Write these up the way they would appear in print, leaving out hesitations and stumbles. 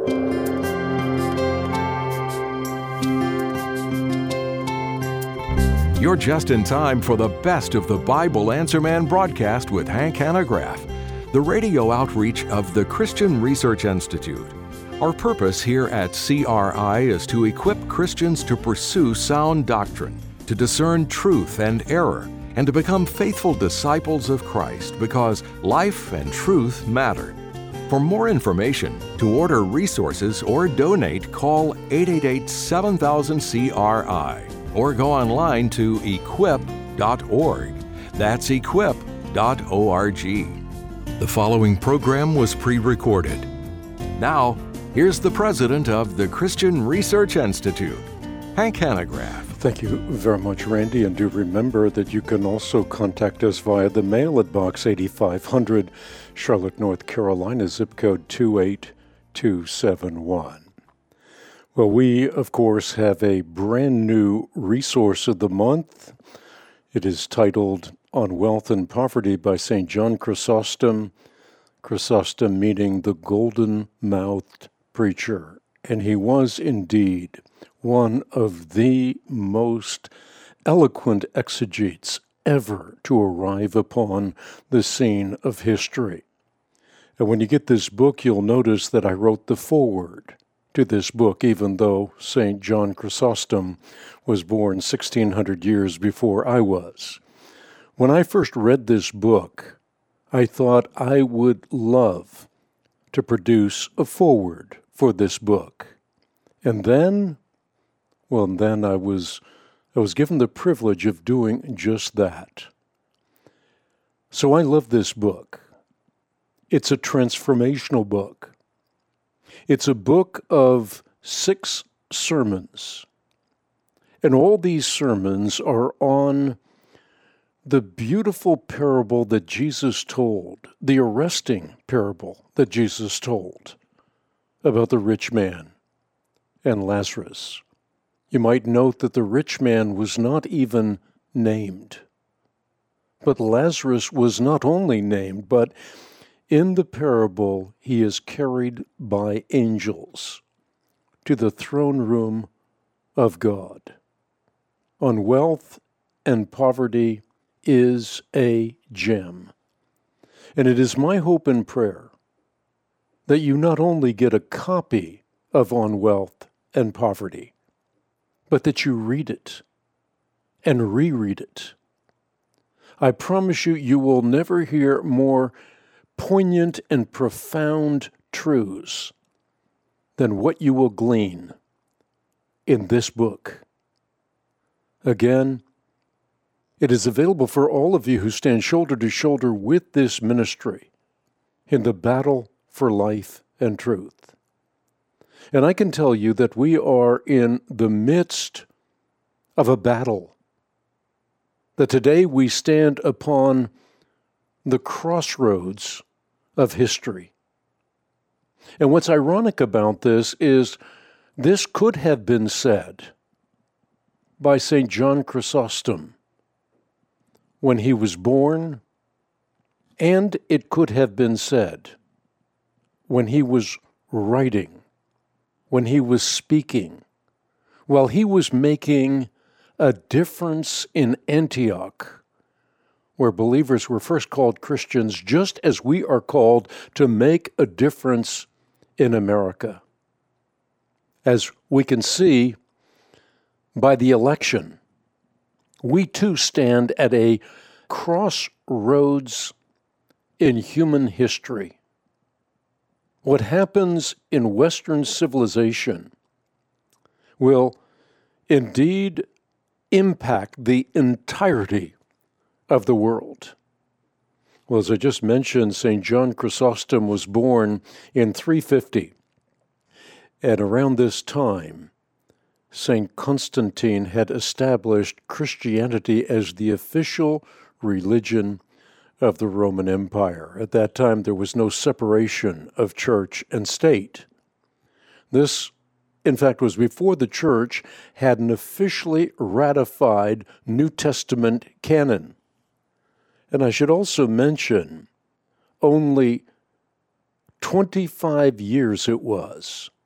You're just in time for the best of the Bible Answer Man broadcast with Hank Hanegraaff, the radio outreach of the Christian Research Institute. Our purpose here at CRI is to equip Christians to pursue sound doctrine, to discern truth and error, and to become faithful disciples of Christ, because life and truth matter. For more information, to order resources or donate, call 888-7000-CRI or go online to equip.org. That's equip.org. The following program was pre-recorded. Now, here's the president of the Christian Research Institute, Hank Hanegraaff. Thank you very much, Randy, and do remember that you can also contact us via the mail at Box 8500, Charlotte, North Carolina, zip code 28271. Well, we, of course, have a brand new resource of the month. It is titled On Wealth and Poverty by St. John Chrysostom. Chrysostom meaning the golden-mouthed preacher. And he was indeed one of the most eloquent exegetes ever to arrive upon the scene of history. And when you get this book, you'll notice that I wrote the foreword to this book, even though St. John Chrysostom was born 1,600 years before I was. When I first read this book, I thought I would love to produce a foreword for this book. And then I was given the privilege of doing just that. So I love this book. It's a transformational book. It's a book of 6 sermons. And all these sermons are on the beautiful parable that Jesus told, the arresting parable that Jesus told about the rich man and Lazarus. You might note that the rich man was not even named. But Lazarus was not only named, but in the parable, he is carried by angels to the throne room of God. On Wealth and Poverty is a gem. And it is my hope and prayer that you not only get a copy of On Wealth and Poverty, but that you read it and reread it. I promise you, you will never hear more poignant and profound truths than what you will glean in this book. Again, it is available for all of you who stand shoulder to shoulder with this ministry in the battle for life and truth. And I can tell you that we are in the midst of a battle, that today we stand upon the crossroads of history. And what's ironic about this is this could have been said by St. John Chrysostom when he was born, and it could have been said when he was writing, when he was speaking, while he was making a difference in Antioch, where believers were first called Christians, just as we are called to make a difference in America. As we can see by the election, we too stand at a crossroads in human history. What happens in Western civilization will indeed impact the entirety of the world. Well, as I just mentioned, St. John Chrysostom was born in 350. And around this time, St. Constantine had established Christianity as the official religion of the Roman Empire. At that time, there was no separation of church and state. This, in fact, was before the church had an officially ratified New Testament canon. And I should also mention, only 25 years it was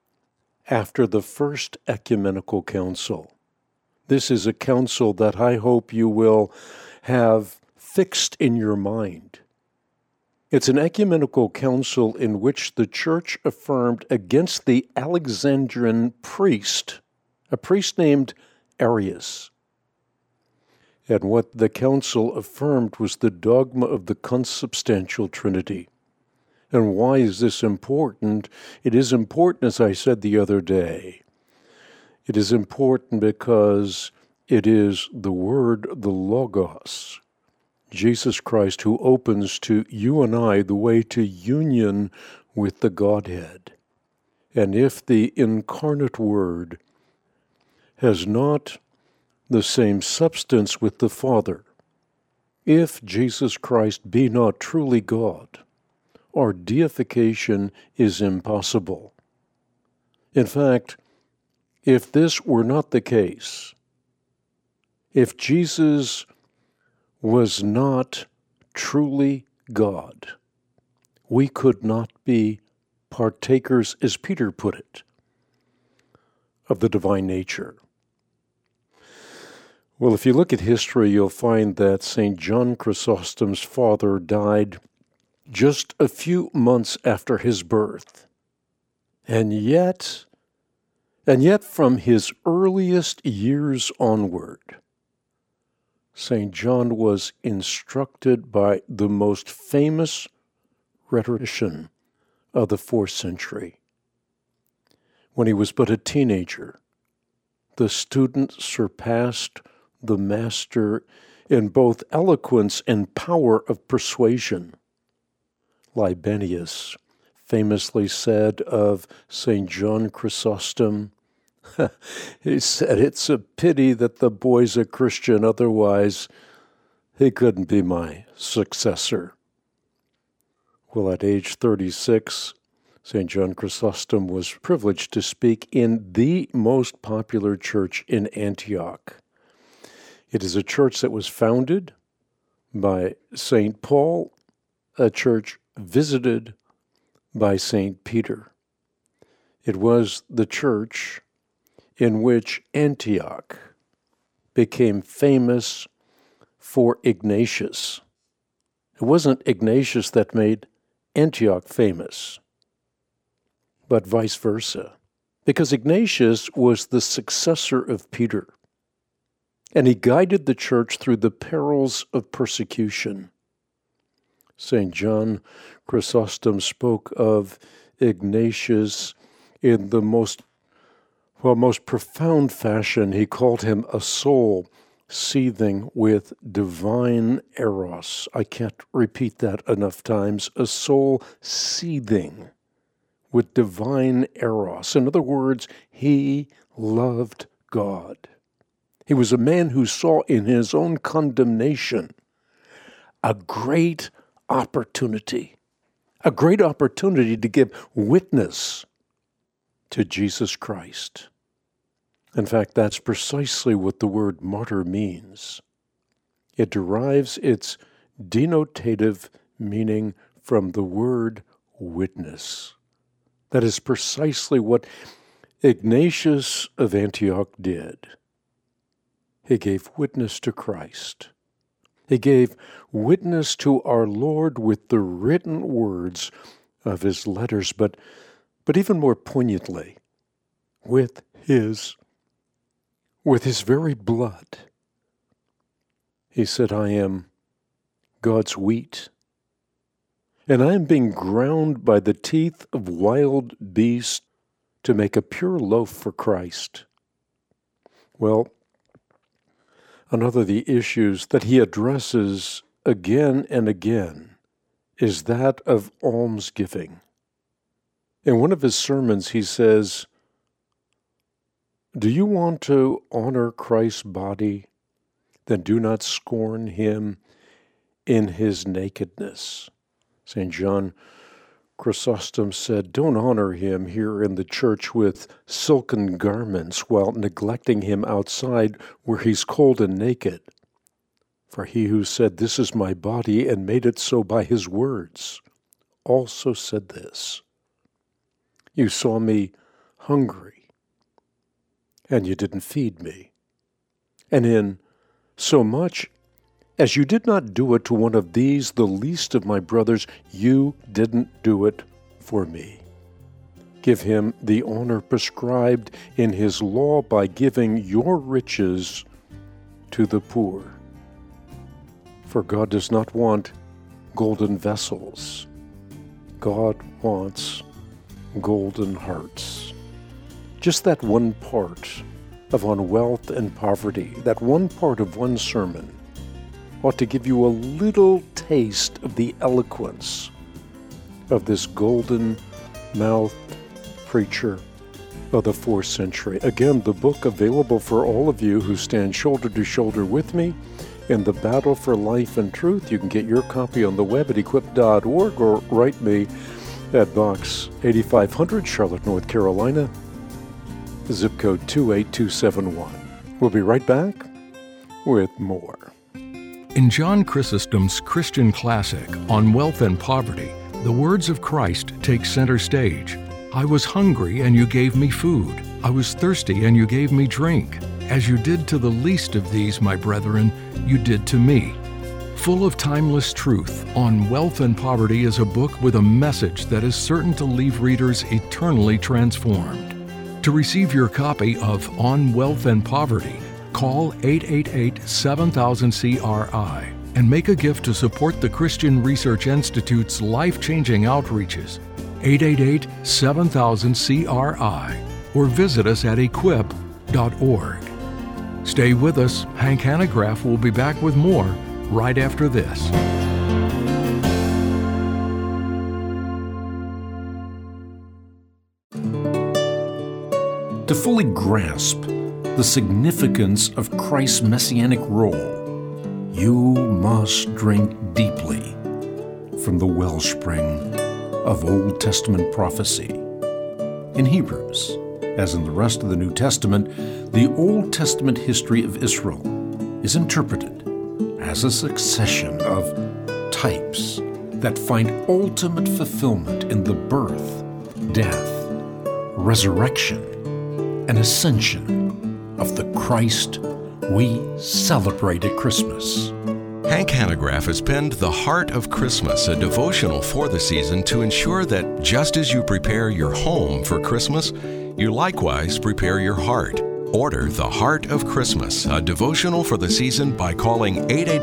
after the First Ecumenical Council. This is a council that I hope you will have fixed in your mind. It's an ecumenical council in which the church affirmed against the Alexandrian priest, a priest named Arius. And what the council affirmed was the dogma of the consubstantial Trinity. And why is this important? It is important, as I said the other day. It is important because it is the Word, the Logos, Jesus Christ, who opens to you and I the way to union with the Godhead. And if the incarnate Word has not the same substance with the Father, if Jesus Christ be not truly God, our deification is impossible. In fact, if this were not the case, if Jesus was not truly God, we could not be partakers, as Peter put it, of the divine nature. Well, if you look at history, you'll find that St. John Chrysostom's father died just a few months after his birth. And yet from his earliest years onward, St. John was instructed by the most famous rhetorician of the 4th century. When he was but a teenager, the student surpassed the master in both eloquence and power of persuasion. Libanius famously said of St. John Chrysostom, he said, "It's a pity that the boy's a Christian, otherwise he couldn't be my successor." Well, at age 36, St. John Chrysostom was privileged to speak in the most popular church in Antioch. It is a church that was founded by St. Paul, a church visited by St. Peter. It was the church in which Antioch became famous for Ignatius. It wasn't Ignatius that made Antioch famous, but vice versa, because Ignatius was the successor of Peter, and he guided the church through the perils of persecution. St. John Chrysostom spoke of Ignatius in the most profound fashion. He called him a soul seething with divine eros. I can't repeat that enough times. A soul seething with divine eros. In other words, he loved God. He was a man who saw in his own condemnation a great opportunity to give witness to Jesus Christ. In fact, that's precisely what the word martyr means. It derives its denotative meaning from the word witness. That is precisely what Ignatius of Antioch did. He gave witness to Christ. He gave witness to our Lord with the written words of his letters, but even more poignantly, with his very blood. He said, "I am God's wheat, and I am being ground by the teeth of wild beasts to make a pure loaf for Christ." Well, another of the issues that he addresses again and again is that of almsgiving. In one of his sermons, he says, "Do you want to honor Christ's body? Then do not scorn him in his nakedness." St. John Chrysostom said, "Don't honor him here in the church with silken garments while neglecting him outside where he's cold and naked. For he who said, 'This is my body,' and made it so by his words, also said this, 'You saw me hungry, and you didn't feed me. And in so much as you did not do it to one of these, the least of my brothers, you didn't do it for me. Give him the honor prescribed in his law by giving your riches to the poor. For God does not want golden vessels. God wants golden hearts. Just that one part of On Wealth and Poverty, that one part of one sermon, ought to give you a little taste of the eloquence of this golden-mouthed preacher of the 4th century. Again, the book available for all of you who stand shoulder to shoulder with me in the battle for life and truth. You can get your copy on the web at equip.org or write me at Box 8500, Charlotte, North Carolina, zip code 28271. We'll be right back with more. In John Chrysostom's Christian classic, On Wealth and Poverty, the words of Christ take center stage. I was hungry, and you gave me food. I was thirsty, and you gave me drink. As you did to the least of these, my brethren, you did to me. Full of timeless truth, On Wealth and Poverty is a book with a message that is certain to leave readers eternally transformed. To receive your copy of On Wealth and Poverty, call 888-7000-CRI and make a gift to support the Christian Research Institute's life-changing outreaches. 888-7000-CRI or visit us at equip.org. Stay with us. Hank Hanegraaff will be back with more right after this. To fully grasp the significance of Christ's messianic role, you must drink deeply from the wellspring of Old Testament prophecy. In Hebrews, as in the rest of the New Testament, the Old Testament history of Israel is interpreted as a succession of types that find ultimate fulfillment in the birth, death, resurrection, and ascension of the Christ we celebrate at Christmas. Hank Hanegraaff has penned The Heart of Christmas, a devotional for the season to ensure that just as you prepare your home for Christmas, you likewise prepare your heart. Order The Heart of Christmas, a devotional for the season by calling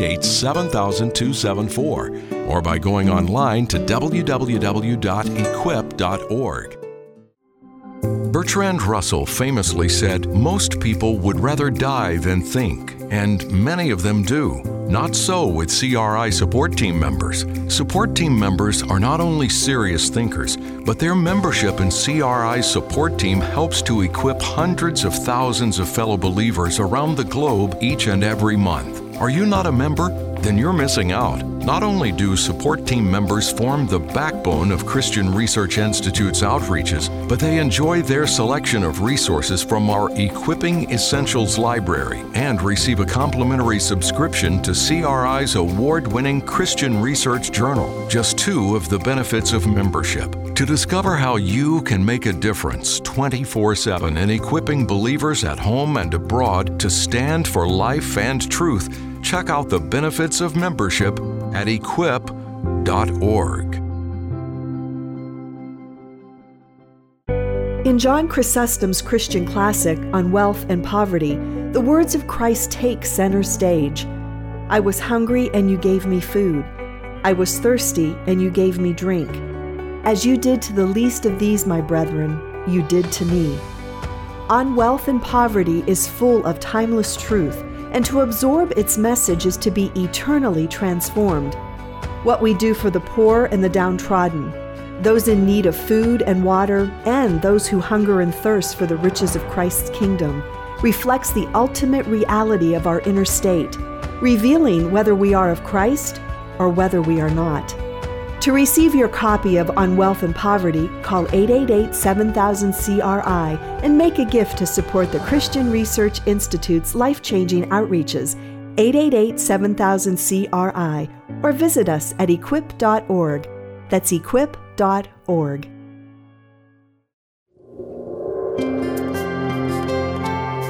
888-7000-274 or by going online to www.equip.org. Bertrand Russell famously said, "Most people would rather die than think, and many of them do. Not so with CRI support team members. Support team members are not only serious thinkers, but their membership in CRI's support team helps to equip hundreds of thousands of fellow believers around the globe each and every month. Are you not a member? Then you're missing out. Not only do support team members form the backbone of Christian Research Institute's outreaches, but they enjoy their selection of resources from our Equipping Essentials library and receive a complimentary subscription to CRI's award-winning Christian Research Journal, just two of the benefits of membership. To discover how you can make a difference 24/7 in equipping believers at home and abroad to stand for life and truth, check out the benefits of membership at equip.org. In John Chrysostom's Christian classic, On Wealth and Poverty, the words of Christ take center stage. I was hungry, and you gave me food. I was thirsty, and you gave me drink. As you did to the least of these, my brethren, you did to me. On Wealth and Poverty is full of timeless truth, and to absorb its message is to be eternally transformed. What we do for the poor and the downtrodden, those in need of food and water, and those who hunger and thirst for the riches of Christ's kingdom, reflects the ultimate reality of our inner state, revealing whether we are of Christ or whether we are not. To receive your copy of On Wealth and Poverty, call 888-7000-CRI and make a gift to support the Christian Research Institute's life-changing outreaches, 888-7000-CRI, or visit us at equip.org. That's equip.org.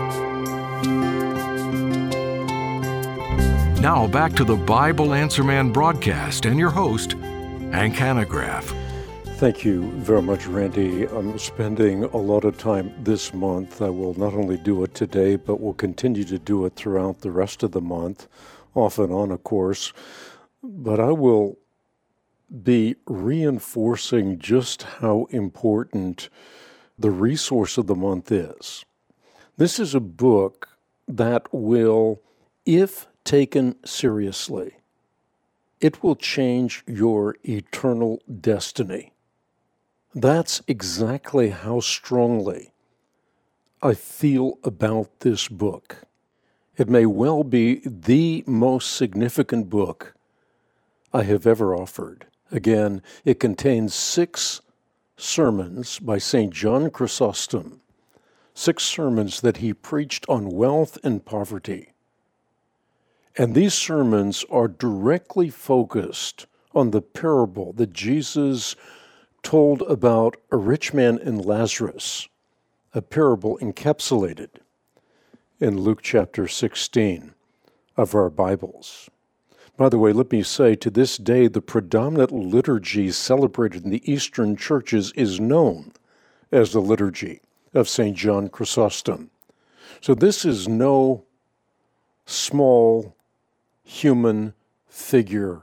Now back to the Bible Answer Man broadcast and your host, Hank Hanegraaff. Thank you very much, Randy. I'm spending a lot of time this month. I will not only do it today, but will continue to do it throughout the rest of the month, off and on, of course. But I will be reinforcing just how important the resource of the month is. This is a book that will, if taken seriously, it will change your eternal destiny. That's exactly how strongly I feel about this book. It may well be the most significant book I have ever offered. Again, it contains 6 sermons by St. John Chrysostom, 6 sermons that he preached on wealth and poverty. And these sermons are directly focused on the parable that Jesus told about a rich man and Lazarus, a parable encapsulated in Luke chapter 16 of our Bibles. By the way, let me say, to this day, the predominant liturgy celebrated in the Eastern churches is known as the liturgy of St. John Chrysostom. So this is no small human figure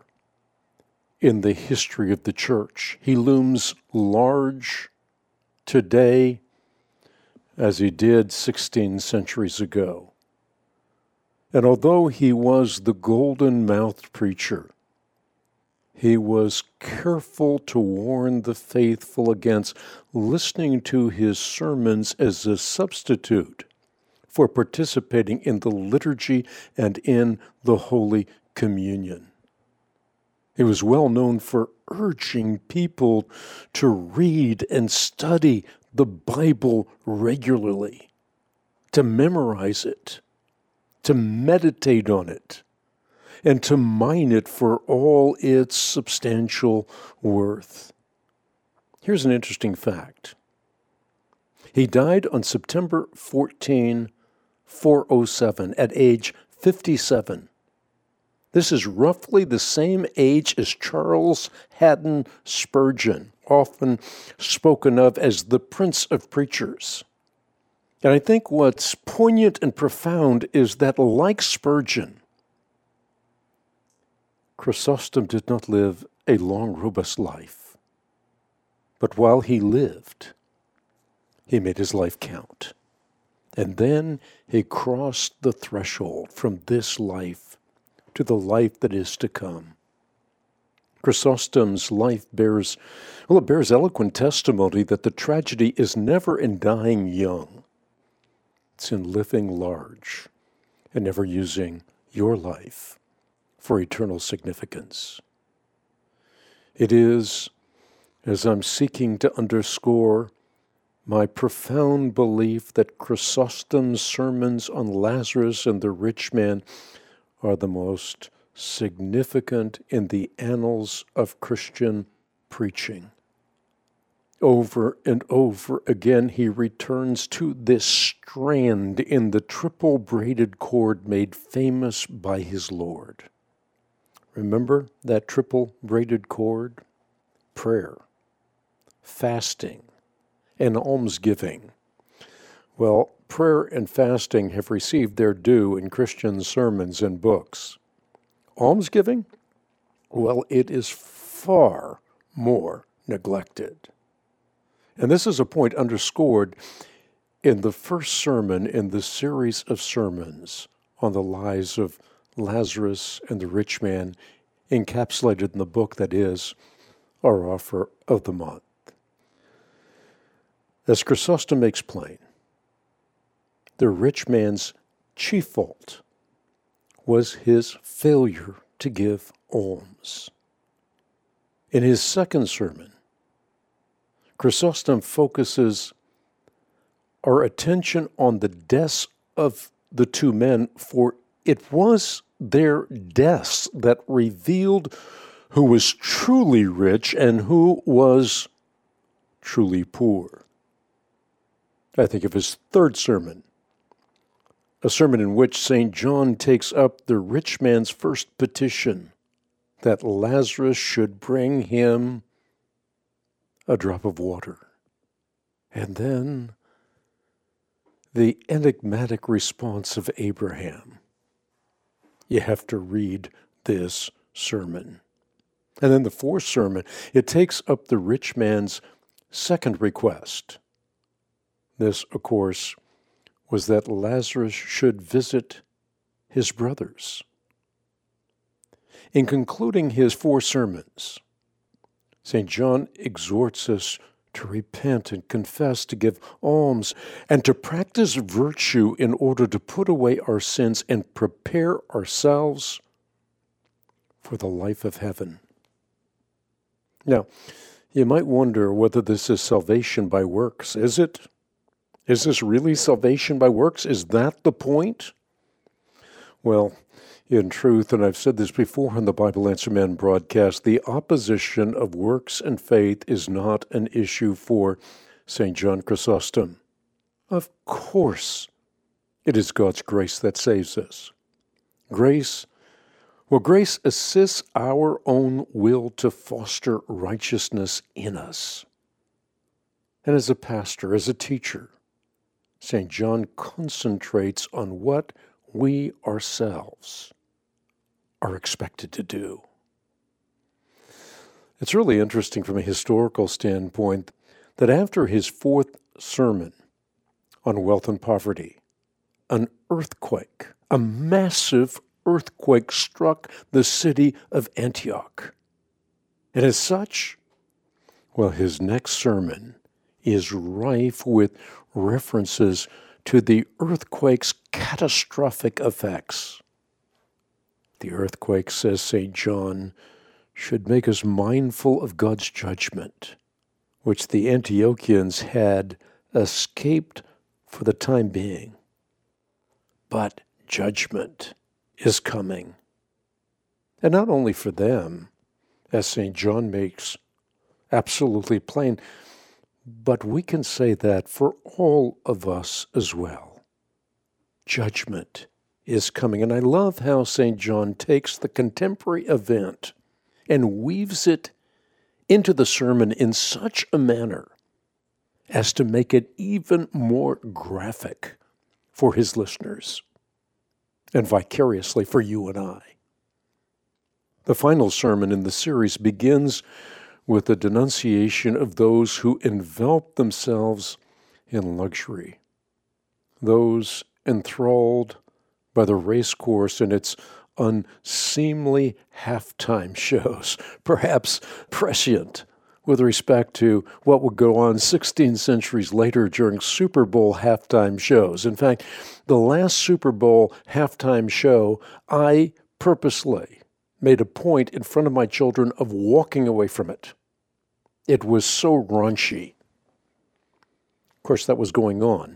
in the history of the church. He looms large today as he did 16 centuries ago. And although he was the golden-mouthed preacher, he was careful to warn the faithful against listening to his sermons as a substitute for participating in the liturgy and in the Holy Communion. He was well known for urging people to read and study the Bible regularly, to memorize it, to meditate on it, and to mine it for all its substantial worth. Here's an interesting fact. He died on September 14, 407, at age 57. This is roughly the same age as Charles Haddon Spurgeon, often spoken of as the Prince of Preachers. And I think what's poignant and profound is that, like Spurgeon, Chrysostom did not live a long, robust life. But while he lived, he made his life count. And then he crossed the threshold from this life to the life that is to come. Chrysostom's life bears eloquent testimony that the tragedy is never in dying young. It's in living large and never using your life for eternal significance. It is, as I'm seeking to underscore, my profound belief that Chrysostom's sermons on Lazarus and the rich man are the most significant in the annals of Christian preaching. Over and over again, he returns to this strand in the triple braided cord made famous by his Lord. Remember that triple braided cord? Prayer, fasting, and almsgiving. Well, prayer and fasting have received their due in Christian sermons and books. Almsgiving? Well, it is far more neglected. And this is a point underscored in the first sermon in the series of sermons on the lives of Lazarus and the rich man, encapsulated in the book that is our offer of the month. As Chrysostom makes plain, the rich man's chief fault was his failure to give alms. In his second sermon, Chrysostom focuses our attention on the deaths of the two men, for it was their deaths that revealed who was truly rich and who was truly poor. I think of his third sermon a sermon in which St. John takes up the rich man's first petition, that Lazarus should bring him a drop of water. And then the enigmatic response of Abraham. You have to read this sermon. And then the fourth sermon, it takes up the rich man's second request. This, of course, was that Lazarus should visit his brothers. In concluding his four sermons, St. John exhorts us to repent and confess, to give alms, and to practice virtue in order to put away our sins and prepare ourselves for the life of heaven. Now, you might wonder whether this is salvation by works. Is it? Is this really salvation by works? Is that the point? Well, in truth, and I've said this before on the Bible Answer Man broadcast, the opposition of works and faith is not an issue for St. John Chrysostom. Of course, it is God's grace that saves us. Grace assists our own will to foster righteousness in us. And as a pastor, as a teacher, St. John concentrates on what we ourselves are expected to do. It's really interesting from a historical standpoint that after his fourth sermon on wealth and poverty, an earthquake, a massive earthquake struck the city of Antioch. And as such, his next sermon is rife with references to the earthquake's catastrophic effects. The earthquake, says St. John, should make us mindful of God's judgment, which the Antiochians had escaped for the time being. But judgment is coming. And not only for them, as St. John makes absolutely plain, but we can say that for all of us as well. Judgment is coming. And I love how St. John takes the contemporary event and weaves it into the sermon in such a manner as to make it even more graphic for his listeners and vicariously for you and I. The final sermon in the series begins with a denunciation of those who envelop themselves in luxury, those enthralled by the race course and its unseemly halftime shows, perhaps prescient with respect to what would go on 16 centuries later during Super Bowl halftime shows. In fact, the last Super Bowl halftime show, I purposely made a point in front of my children of walking away from it. It was so raunchy. Of course, that was going on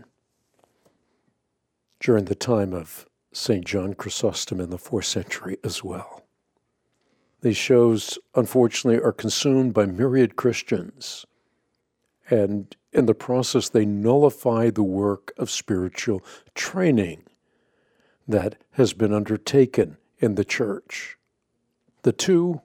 during the time of St. John Chrysostom in the 4th century as well. These shows, unfortunately, are consumed by myriad Christians, and in the process they nullify the work of spiritual training that has been undertaken in the church. The two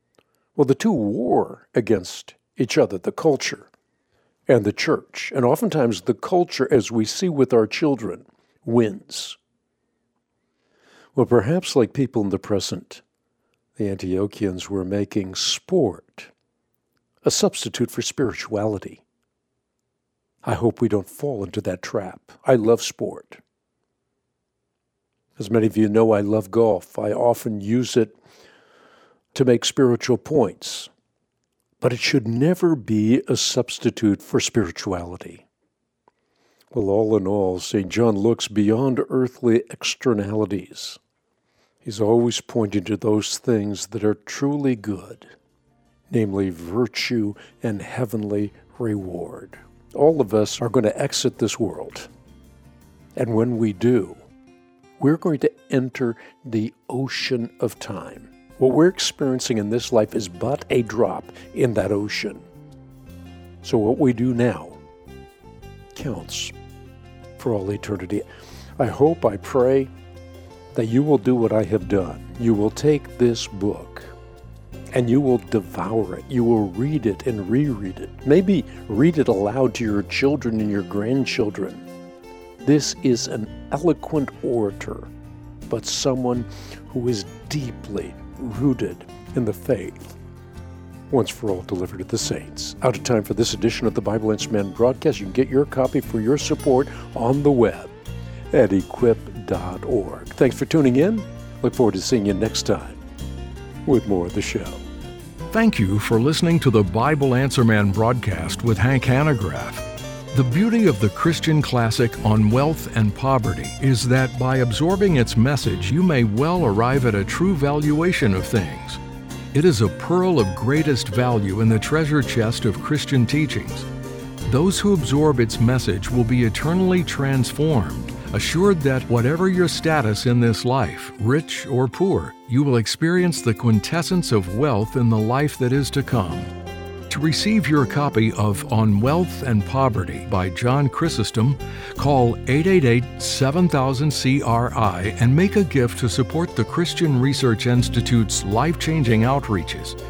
war against each other, the culture and the church. And oftentimes the culture, as we see with our children, wins. Well, perhaps like people in the present, the Antiochians were making sport a substitute for spirituality. I hope we don't fall into that trap. I love sport. As many of you know, I love golf. I often use it to make spiritual points. But it should never be a substitute for spirituality. Well, all in all, St. John looks beyond earthly externalities. He's always pointing to those things that are truly good, namely virtue and heavenly reward. All of us are going to exit this world. And when we do, we're going to enter the ocean of time. What we're experiencing in this life is but a drop in that ocean. So what we do now counts for all eternity. I hope, I pray that you will do what I have done. You will take this book and you will devour it. You will read it and reread it. Maybe read it aloud to your children and your grandchildren. This is an eloquent orator, but someone who is deeply rooted in the faith. Once for all delivered to the saints. Out of time for this edition of the Bible Answer Man broadcast. You can get your copy for your support on the web at equip.org. Thanks for tuning in. Look forward to seeing you next time with more of the show. Thank you for listening to the Bible Answer Man broadcast with Hank Hanegraaff. The beauty of the Christian classic on wealth and poverty is that by absorbing its message, you may well arrive at a true valuation of things. It is a pearl of greatest value in the treasure chest of Christian teachings. Those who absorb its message will be eternally transformed, assured that whatever your status in this life, rich or poor, you will experience the quintessence of wealth in the life that is to come. To receive your copy of On Wealth and Poverty by John Chrysostom, call 888-7000-CRI and make a gift to support the Christian Research Institute's life-changing outreaches.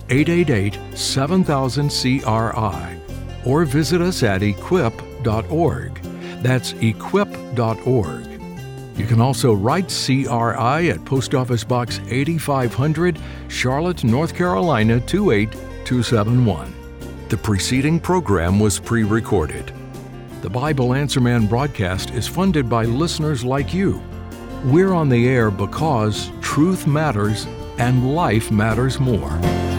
888-7000-CRI. Or visit us at equip.org. That's equip.org. You can also write CRI at Post Office Box 8500, Charlotte, North Carolina 28271. The preceding program was pre-recorded. The Bible Answer Man broadcast is funded by listeners like you. We're on the air because truth matters and life matters more.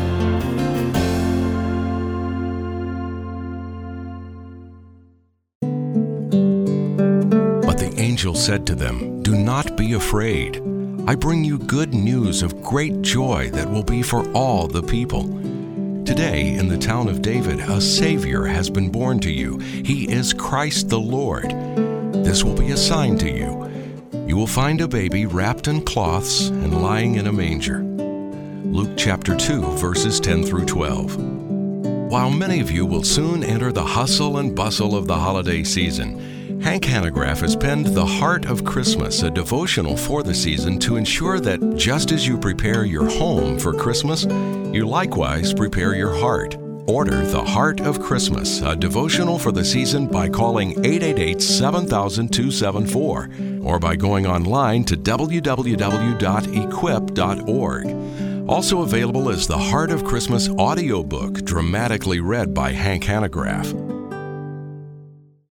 Angel said to them, "Do not be afraid. I bring you good news of great joy that will be for all the people. Today, in the town of David, a Savior has been born to you. He is Christ the Lord. This will be a sign to you. You will find a baby wrapped in cloths and lying in a manger." Luke chapter 2, verses 10 through 12. While many of you will soon enter the hustle and bustle of the holiday season, Hank Hanegraaff has penned The Heart of Christmas, a devotional for the season to ensure that just as you prepare your home for Christmas, you likewise prepare your heart. Order The Heart of Christmas, a devotional for the season by calling 888-7000-274 or by going online to www.equip.org. Also available is The Heart of Christmas audiobook, dramatically read by Hank Hanegraaff.